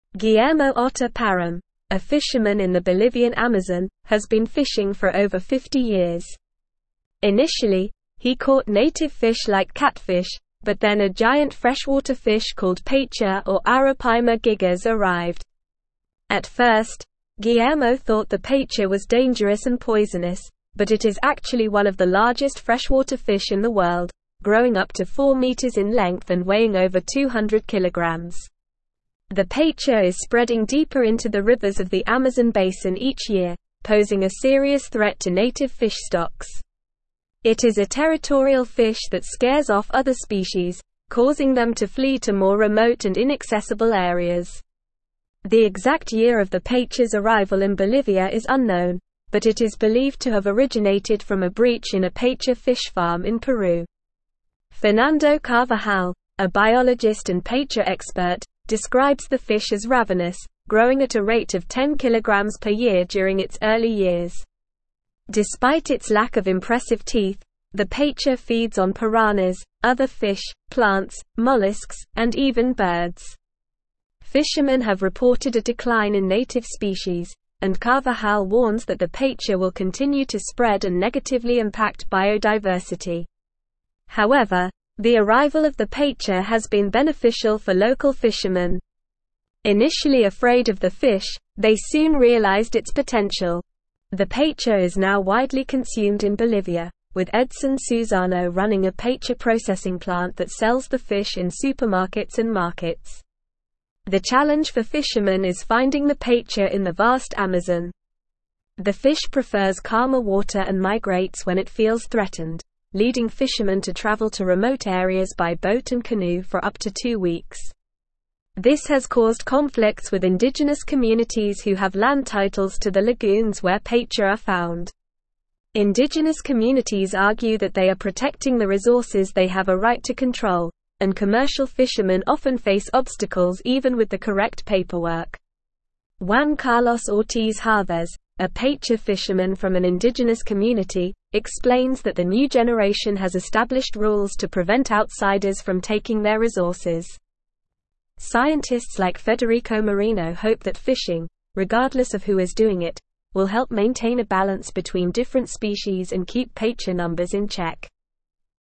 Guillermo Otter Parham, a fisherman in the Bolivian Amazon, has been fishing for over 50 years. Initially, he caught native fish like catfish, but then a giant freshwater fish called pacha or Arapaima gigas arrived. At first, Guillermo thought the pacha was dangerous and poisonous, but it is actually one of the largest freshwater fish in the world, growing up to 4 meters in length and weighing over 200 kilograms. The pacha is spreading deeper into the rivers of the Amazon basin each year, posing a serious threat to native fish stocks. It is a territorial fish that scares off other species, causing them to flee to more remote and inaccessible areas. The exact year of the pacha's arrival in Bolivia is unknown, but it is believed to have originated from a breach in a pacha fish farm in Peru. Fernando Carvajal, a biologist and pacha expert, describes the fish as ravenous, growing at a rate of 10 kilograms per year during its early years. Despite its lack of impressive teeth, the pacha feeds on piranhas, other fish, plants, mollusks, and even birds. Fishermen have reported a decline in native species, and Carvajal warns that the pacha will continue to spread and negatively impact biodiversity. However, the arrival of the pacha has been beneficial for local fishermen. Initially afraid of the fish, they soon realized its potential. The pacha is now widely consumed in Bolivia, with Edson Susano running a pacha processing plant that sells the fish in supermarkets and markets. The challenge for fishermen is finding the pacha in the vast Amazon. The fish prefers calmer water and migrates when it feels threatened, leading fishermen to travel to remote areas by boat and canoe for up to 2 weeks. This has caused conflicts with indigenous communities who have land titles to the lagoons where pacha are found. Indigenous communities argue that they are protecting the resources they have a right to control, and commercial fishermen often face obstacles even with the correct paperwork. Juan Carlos Ortiz Chavez, a pacha fisherman from an indigenous community, explains that the new generation has established rules to prevent outsiders from taking their resources. Scientists like Federico Marino hope that fishing, regardless of who is doing it, will help maintain a balance between different species and keep pacha numbers in check.